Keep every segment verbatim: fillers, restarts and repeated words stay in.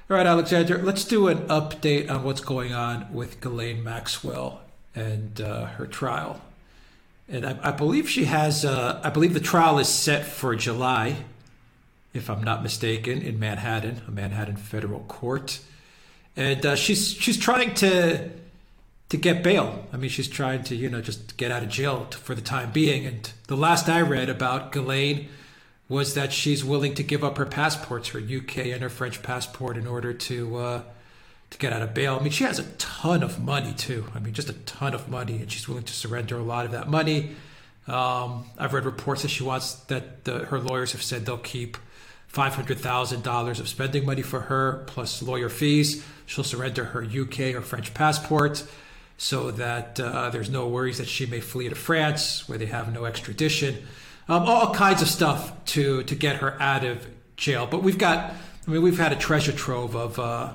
All right, Alexander, let's do an update on what's going on with Ghislaine Maxwell and uh, her trial. And I, I believe she has, uh, I believe the trial is set for July, if I'm not mistaken, in Manhattan, a Manhattan federal court. And uh, she's she's trying to to get bail. I mean, she's trying to, you know, just get out of jail for the time being. And the last I read about Ghislaine was that she's willing to give up her passports, her U K and her French passport, in order to uh, to get out of bail. I mean, she has a ton of money too. I mean, just a ton of money, and she's willing to surrender a lot of that money. Um, I've read reports that she wants that the, her lawyers have said they'll keep five hundred thousand dollars of spending money for her plus lawyer fees. She'll surrender her U K or French passport so that uh, there's no worries that she may flee to France where they have no extradition. Um, all kinds of stuff to to get her out of jail. But we've got, I mean, we've had a treasure trove of uh,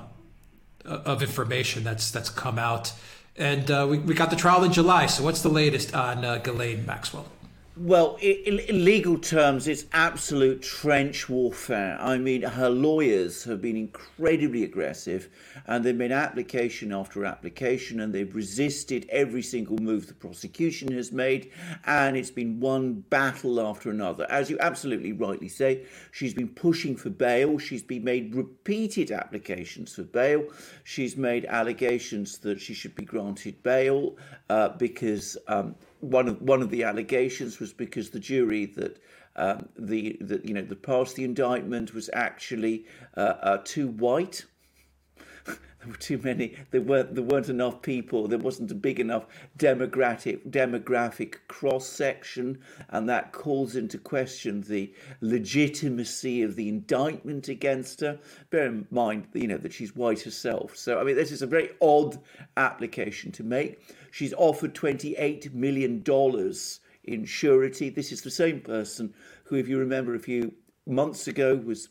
of information that's that's come out, and uh, we we got the trial in July. So what's the latest on uh, Ghislaine Maxwell? Well, in, in legal terms, it's absolute trench warfare. I mean, her lawyers have been incredibly aggressive, and they've made application after application, and they've resisted every single move the prosecution has made, and it's been one battle after another. As you absolutely rightly say, she's been pushing for bail. She's been made repeated applications for bail. She's made allegations that she should be granted bail uh, because... Um, One of one of the allegations was because the jury that um, the that you know that passed the indictment was actually uh, uh, too white. There were too many. There weren't there weren't enough people. There wasn't a big enough demographic demographic cross section, and that calls into question the legitimacy of the indictment against her. Bear in mind, you know, that she's white herself. So I mean, this is a very odd application to make. She's offered twenty-eight million dollars in surety. This is the same person who, if you remember a few months ago, was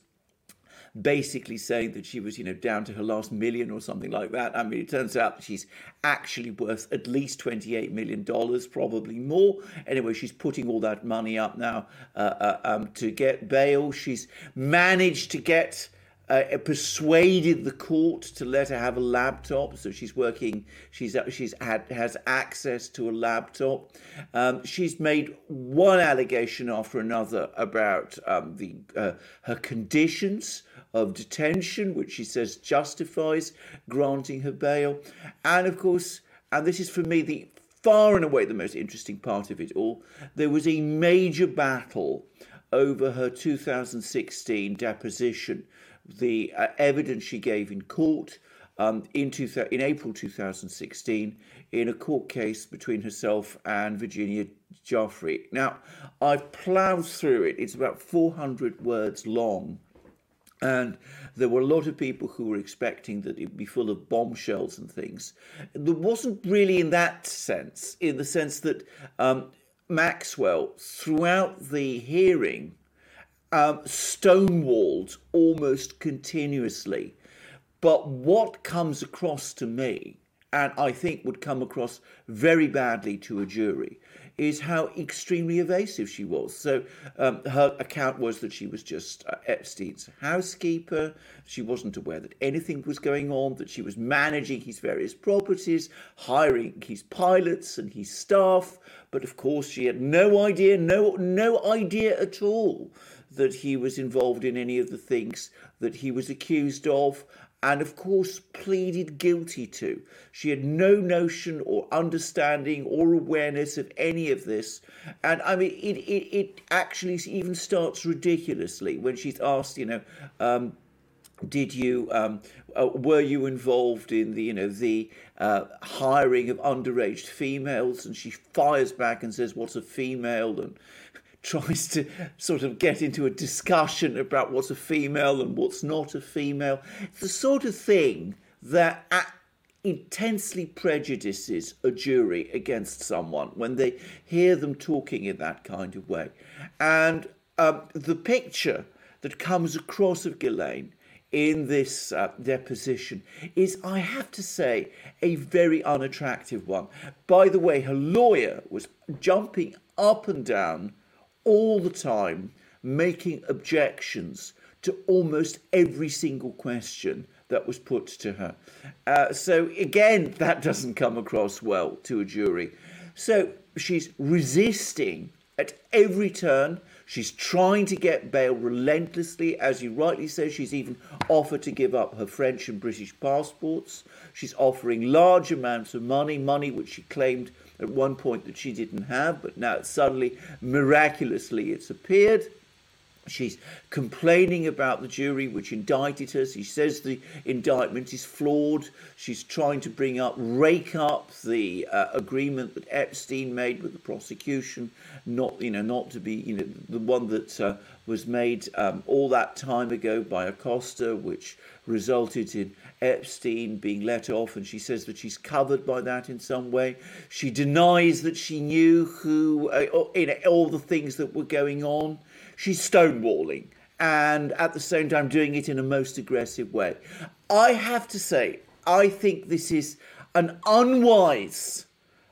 basically saying that she was, you know, down to her last million or something like that. I mean, it turns out that she's actually worth at least twenty-eight million dollars, probably more. Anyway, she's putting all that money up now uh, uh, um, to get bail. She's managed to get... Uh, persuaded the court to let her have a laptop, so she's working. She's she's had has access to a laptop. Um, she's made one allegation after another about um, the uh, her conditions of detention, which she says justifies granting her bail. And of course, and this is for me the far and away the most interesting part of it all. There was a major battle over her two thousand sixteen deposition. The uh, evidence she gave in court um, in, two, in April two thousand sixteen in a court case between herself and Virginia Giuffre. Now, I've ploughed through it. It's about four hundred words long. And there were a lot of people who were expecting that it'd be full of bombshells and things. There wasn't really in that sense, in the sense that um, Maxwell, throughout the hearing, Um, stonewalled almost continuously. But what comes across to me, and I think would come across very badly to a jury, is how extremely evasive she was. So um, her account was that she was just uh, Epstein's housekeeper. She wasn't aware that anything was going on, that she was managing his various properties, hiring his pilots and his staff. But of course, she had no idea, no, no idea at all that he was involved in any of the things that he was accused of, and of course pleaded guilty to. She had no notion or understanding or awareness of any of this. And I mean, it, it, it actually even starts ridiculously when she's asked, you know, um, did you, um, uh, were you involved in the, you know, the uh, hiring of underage females? And she fires back and says, what's a female? And tries to sort of get into a discussion about what's a female and what's not a female. It's the sort of thing that intensely prejudices a jury against someone when they hear them talking in that kind of way. And um, the picture that comes across of Ghislaine in this uh, deposition is, I have to say, a very unattractive one. By the way, her lawyer was jumping up and down all the time, making objections to almost every single question that was put to her. Uh, so again, that doesn't come across well to a jury. So she's resisting at every turn. She's trying to get bail relentlessly. As you rightly say, she's even offered to give up her French and British passports. She's offering large amounts of money, money which she claimed at one point that she didn't have, but now suddenly, miraculously, it's appeared. She's complaining about the jury which indicted her. She says the indictment is flawed. She's trying to bring up, rake up the uh, agreement that Epstein made with the prosecution, not, you know, not to be, you know, the one that uh, was made um, all that time ago by Acosta, which resulted in Epstein being let off, and she says that she's covered by that in some way. She denies that she knew who, uh, you know, all the things that were going on. She's stonewalling and at the same time doing it in a most aggressive way. I have to say, I think this is an unwise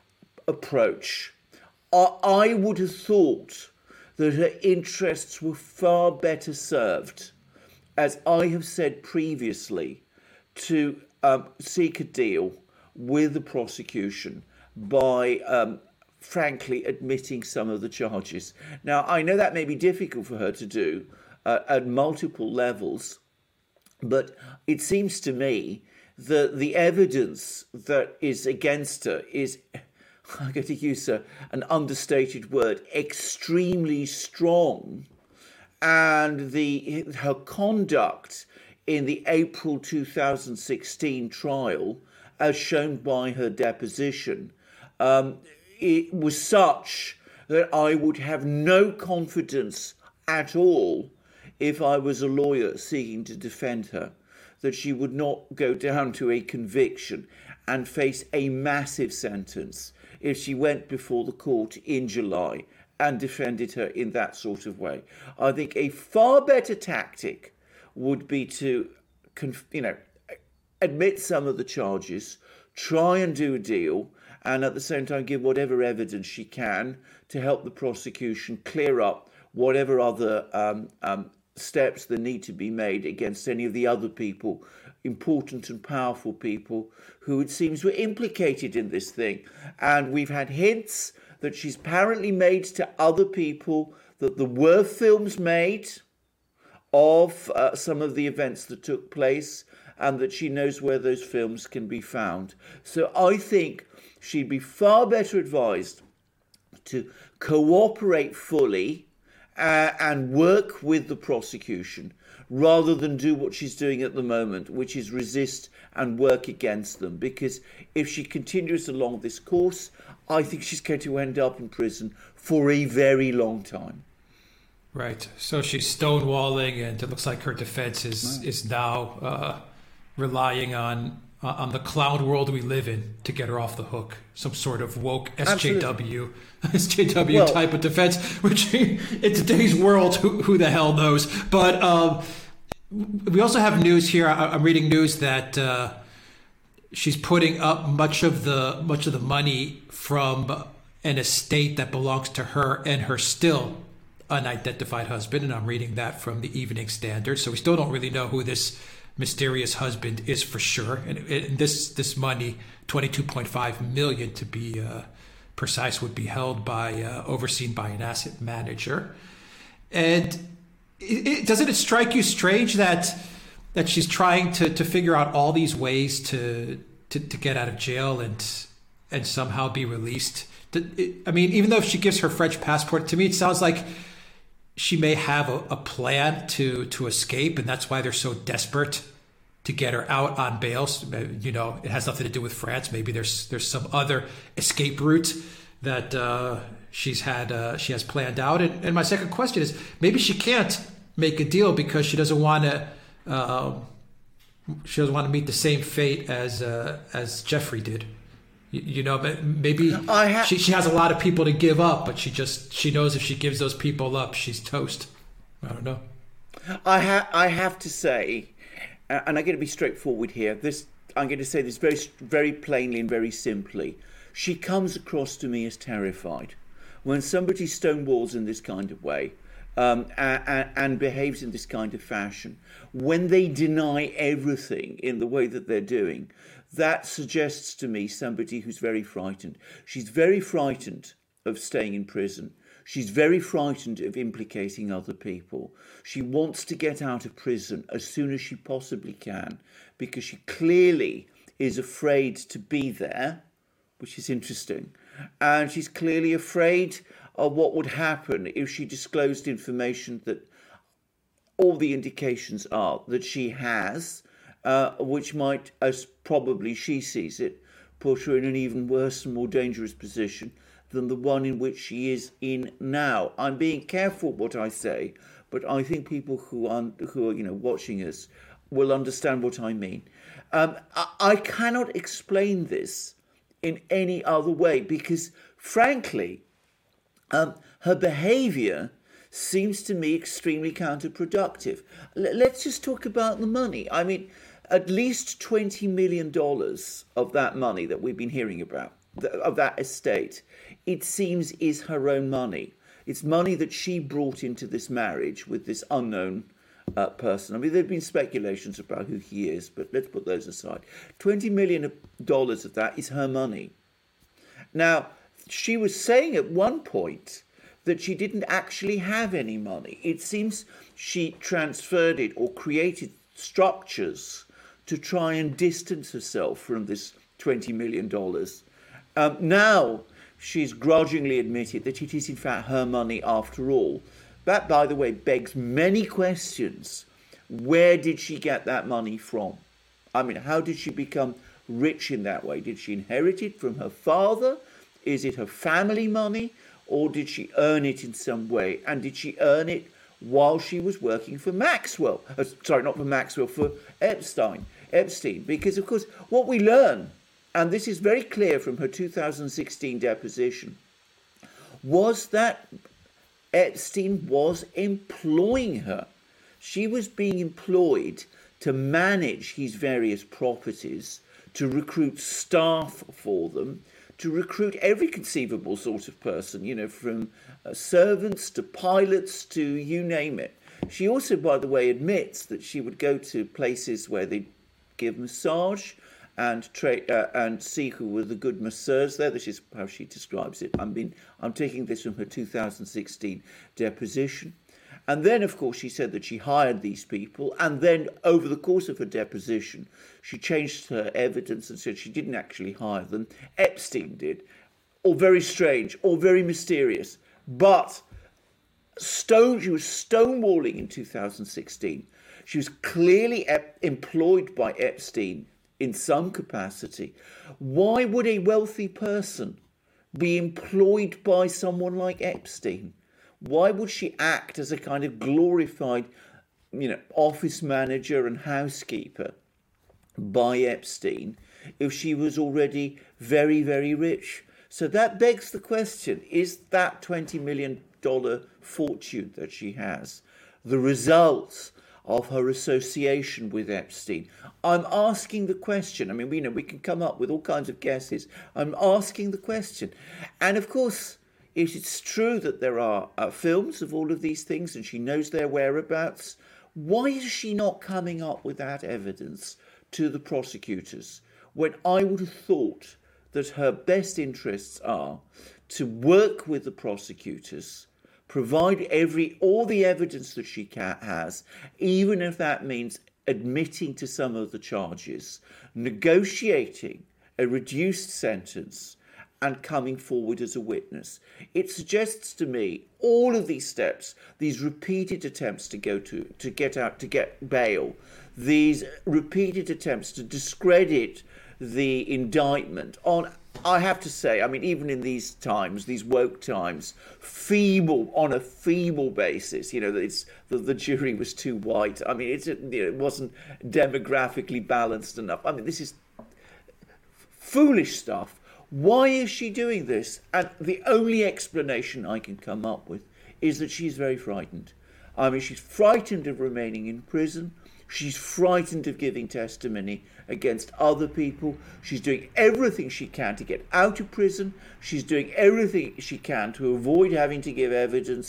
approach. I, I would have thought that her interests were far better served, as I have said previously, to um, seek a deal with the prosecution by um, frankly admitting some of the charges. Now, I know that may be difficult for her to do uh, at multiple levels, but it seems to me that the evidence that is against her is, I'm going to use a, an understated word, extremely strong, and the her conduct in the April two thousand sixteen trial, as shown by her deposition, um, it was such that I would have no confidence at all if I was a lawyer seeking to defend her, that she would not go down to a conviction and face a massive sentence if she went before the court in July and defended her in that sort of way. I think a far better tactic would be to, you know, admit some of the charges, try and do a deal, and at the same time give whatever evidence she can to help the prosecution clear up whatever other um, um, steps that need to be made against any of the other people, important and powerful people, who it seems were implicated in this thing. And we've had hints that she's apparently made to other people that there were films made of uh, some of the events that took place, and that she knows where those films can be found. So I think she'd be far better advised to cooperate fully uh, and work with the prosecution, rather than do what she's doing at the moment, which is resist and work against them. Because if she continues along this course, I think she's going to end up in prison for a very long time. Right. So she's stonewalling, and it looks like her defense is, is now uh, relying on Uh, on the cloud world we live in to get her off the hook. Some sort of woke S J W, S J W well, type of defense, which in today's world, who, who the hell knows? But um, we also have news here. I, I'm reading news that uh, she's putting up much of the much of the money from an estate that belongs to her and her still unidentified husband. And I'm reading that from the Evening Standard. So we still don't really know who this mysterious husband is for sure, and, and this this money, twenty-two point five million to be uh, precise, would be held by uh, overseen by an asset manager. And it, it, doesn't it strike you strange that that she's trying to to figure out all these ways to to, to get out of jail and and somehow be released? I mean, even though if she gives her French passport, to me it sounds like she may have a, a plan to to escape, and that's why they're so desperate to get her out on bail. You know, it has nothing to do with France. Maybe there's there's some other escape route that uh, she's had uh, she has planned out. And, and my second question is, maybe she can't make a deal because she doesn't want to uh, she doesn't want to meet the same fate as uh, as Jeffrey did. You, you know, maybe ha- she she has a lot of people to give up, but she just she knows if she gives those people up, she's toast. I don't know. I ha- I have to say, and I'm going to be straightforward here. This I'm going to say this very very plainly and very simply. She comes across to me as terrified. When somebody stonewalls in this kind of way, um, and, and behaves in this kind of fashion, when they deny everything in the way that they're doing, that suggests to me somebody who's very frightened. She's very frightened of staying in prison. She's very frightened of implicating other people. She wants to get out of prison as soon as she possibly can, because she clearly is afraid to be there, which is interesting. And she's clearly afraid of what would happen if she disclosed information that all the indications are that she has, uh, which might, as probably she sees it, put her in an even worse and more dangerous position than the one in which she is in now. I'm being careful what I say, but I think people who are, who are you know, watching us will understand what I mean. Um, I, I cannot explain this in any other way because, frankly, um, her behaviour seems to me extremely counterproductive. L- let's just talk about the money. I mean, at least twenty million dollars of that money that we've been hearing about, of that estate, it seems is her own money. It's money that she brought into this marriage with this unknown uh, person. I mean, there have been speculations about who he is, but let's put those aside. twenty million dollars of that is her money. Now, she was saying at one point that she didn't actually have any money. It seems she transferred it or created structures to try and distance herself from this twenty million dollars. Um, now she's grudgingly admitted that it is in fact her money after all. That, by the way, begs many questions. Where did she get that money from? I mean, how did she become rich in that way? Did she inherit it from her father? Is it her family money? Or did she earn it in some way? And did she earn it while she was working for Maxwell? Uh, sorry, not for Maxwell, for Epstein. Epstein. Because, of course, what we learn, and this is very clear from her two thousand sixteen deposition, was that Epstein was employing her. She was being employed to manage his various properties, to recruit staff for them, to recruit every conceivable sort of person, you know, from uh, servants to pilots to you name it. She also, by the way, admits that she would go to places where they give massage and tra- uh, and see who were the good masseurs there. This is how she describes it. I mean, I'm taking this from her two thousand sixteen deposition. And then, of course, she said that she hired these people. And then over the course of her deposition, she changed her evidence and said she didn't actually hire them. Epstein did. All very strange, all very mysterious. But stone, she was stonewalling in two thousand sixteen. She was clearly ep- employed by Epstein in some capacity. Why would a wealthy person be employed by someone like Epstein? Why would she act as a kind of glorified, you know, office manager and housekeeper by Epstein if she was already very, very rich? So that begs the question, is that twenty million dollars fortune that she has the result of her association with Epstein? I'm asking the question. I mean, we know we can come up with all kinds of guesses. I'm asking the question. And of course, if it's true that there are uh, films of all of these things and she knows their whereabouts, why is she not coming up with that evidence to the prosecutors when I would have thought that her best interests are to work with the prosecutors, provide every all the evidence that she can, has, even if that means admitting to some of the charges, negotiating a reduced sentence, and coming forward as a witness. It suggests to me all of these steps, these repeated attempts to go to, to get out, to get bail, these repeated attempts to discredit the indictment on, I have to say, I mean, even in these times, these woke times, feeble, on a feeble basis, you know, that it's the, the jury was too white. I mean, it's, you know, it wasn't demographically balanced enough. I mean, this is foolish stuff. Why is she doing this? And the only explanation I can come up with is that she's very frightened. I mean, she's frightened of remaining in prison. She's frightened of giving testimony against other people. She's doing everything she can to get out of prison. She's doing everything she can to avoid having to give evidence.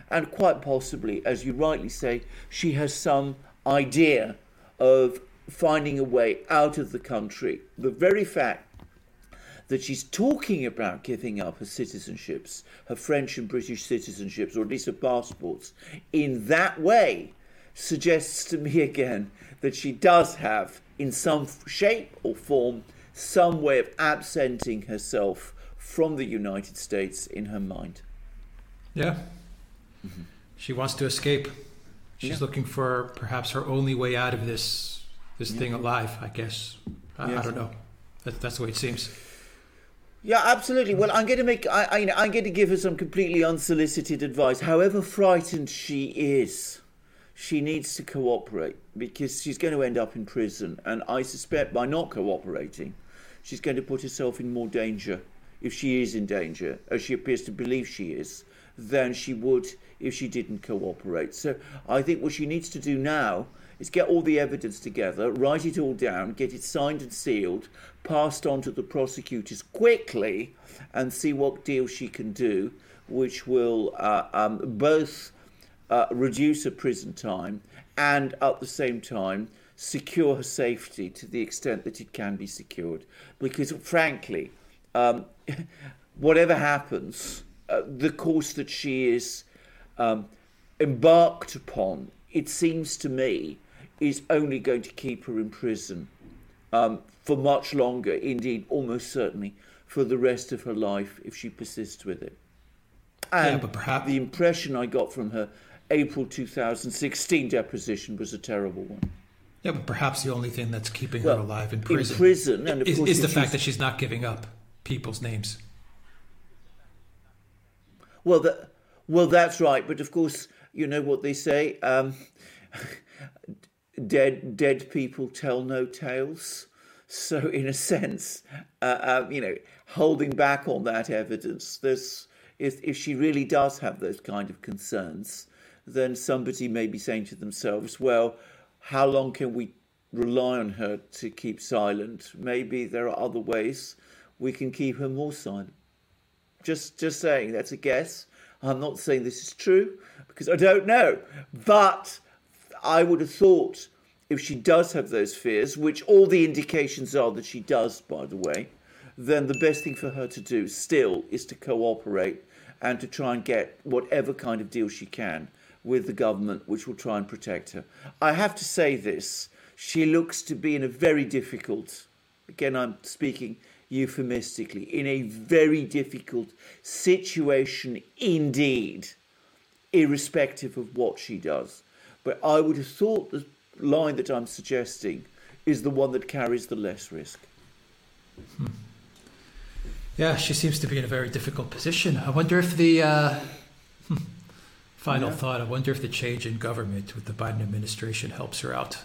And quite possibly, as you rightly say, she has some idea of finding a way out of the country. The very fact that she's talking about giving up her citizenships, her French and British citizenships, or at least her passports, in that way suggests to me again that she does have, in some shape or form, some way of absenting herself from the United States in her mind. Yeah. Mm-hmm. She wants to escape. She's yeah. looking for perhaps her only way out of this this yeah. thing alive, I guess. I, yes. I don't know. That, that's the way it seems. Yeah, absolutely. Well, I'm going to make. I, I, you know, I'm going to give her some completely unsolicited advice. However frightened she is, she needs to cooperate, because she's going to end up in prison. And I suspect by not cooperating, she's going to put herself in more danger, if she is in danger, as she appears to believe she is, than she would if she didn't cooperate. So I think what she needs to do now is get all the evidence together, write it all down, get it signed and sealed, passed on to the prosecutors quickly, and see what deal she can do, which will uh, um, both uh, reduce her prison time and at the same time secure her safety to the extent that it can be secured. Because frankly, um, whatever happens, uh, the course that she is um, embarked upon, it seems to me, is only going to keep her in prison um, for much longer, indeed, almost certainly, for the rest of her life if she persists with it. And yeah, but perhaps the impression I got from her April two thousand sixteen deposition was a terrible one. Yeah, but perhaps the only thing that's keeping well, her alive in prison, in prison and of is, course, is the fact that she's not giving up people's names. Well, that, well, that's right. But of course, you know what they say. Um, Dead dead people tell no tales. So in a sense, uh, uh, you know, holding back on that evidence, there's, if, if she really does have those kind of concerns, then somebody may be saying to themselves, well, how long can we rely on her to keep silent? Maybe there are other ways we can keep her more silent. Just, just saying, that's a guess. I'm not saying this is true, because I don't know. But I would have thought if she does have those fears, which all the indications are that she does, by the way, then the best thing for her to do still is to cooperate and to try and get whatever kind of deal she can with the government, which will try and protect her. I have to say this, she looks to be in a very difficult, again I'm speaking euphemistically, in a very difficult situation indeed, irrespective of what she does. But I would have thought the line that I'm suggesting is the one that carries the less risk. Hmm. Yeah, she seems to be in a very difficult position. I wonder if the, uh, final yeah. thought, I wonder if the change in government with the Biden administration helps her out.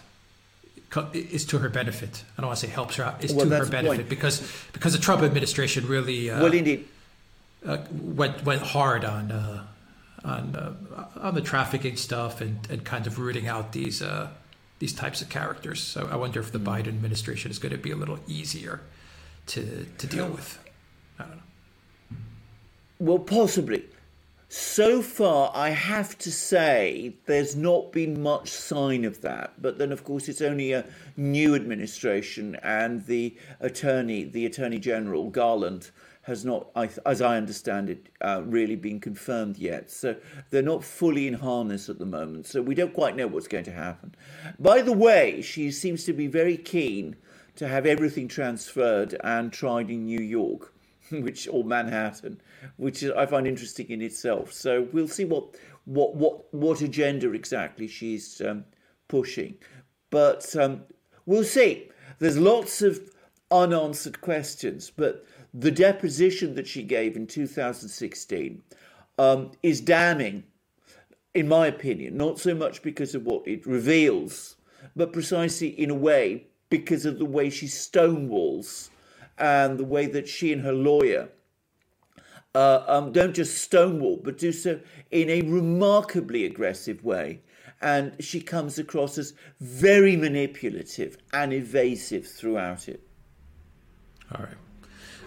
Is to her benefit. I don't want to say helps her out. Is well, to her benefit because because the Trump administration really uh, well, indeed. Uh, went went hard on uh, on uh, on the trafficking stuff and, and kind of rooting out these uh, these types of characters. So I wonder if the Biden administration is going to be a little easier to to deal with. I don't know. Well, possibly. So far, I have to say, there's not been much sign of that. But then, of course, it's only a new administration, and the attorney, the Attorney General, Garland, has not, as I understand it, uh, really been confirmed yet. So they're not fully in harness at the moment. So we don't quite know what's going to happen. By the way, she seems to be very keen to have everything transferred and tried in New York, which or Manhattan, which I find interesting in itself. So we'll see what what what what agenda exactly she's um, pushing, but um, we'll see. There's lots of unanswered questions, but the deposition that she gave in two thousand sixteen um, is damning, in my opinion. Not so much because of what it reveals, but precisely in a way because of the way she stonewalls. And the way that she and her lawyer uh, um, don't just stonewall, but do so in a remarkably aggressive way. And she comes across as very manipulative and evasive throughout it. All right.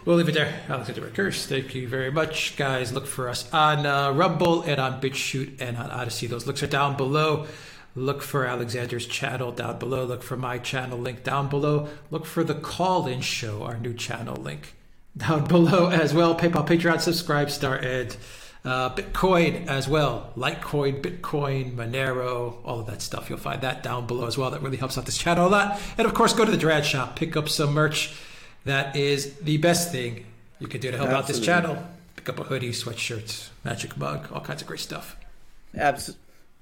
We'll leave it there. Alexander Rickers, thank you very much. Guys, look for us on uh, Rumble and on BitChute and on Odyssey. Those links are down below. Look for Alexander's channel down below. Look for my channel link down below. Look for the Call-In Show, our new channel link, down below as well. PayPal, Patreon, Subscribestar, and uh, Bitcoin as well. Litecoin, Bitcoin, Monero, all of that stuff. You'll find that down below as well. That really helps out this channel a lot. And of course, go to the Drad Shop. Pick up some merch. That is the best thing you can do to help Absolutely. out this channel. Pick up a hoodie, sweatshirt, magic mug, all kinds of great stuff. Absolutely.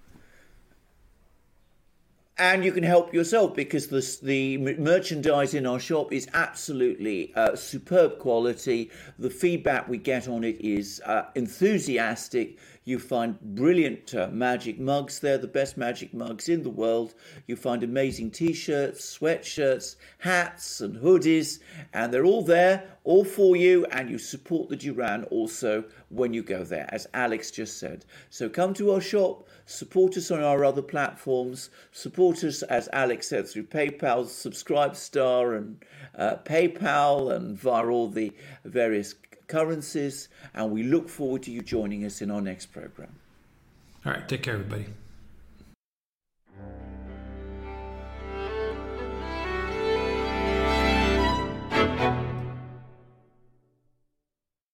And you can help yourself because the, the merchandise in our shop is absolutely uh, superb quality. The feedback we get on it is uh, enthusiastic. You find brilliant uh, magic mugs there, the best magic mugs in the world. You find amazing t-shirts, sweatshirts, hats and hoodies, and they're all there, all for you, and you support the Duran also when you go there, as Alex just said. So come to our shop, support us on our other platforms, support us, as Alex said, through PayPal, Subscribestar, and uh, PayPal, and via all the various currencies, and we look forward to you joining us in our next program. All right, take care, everybody.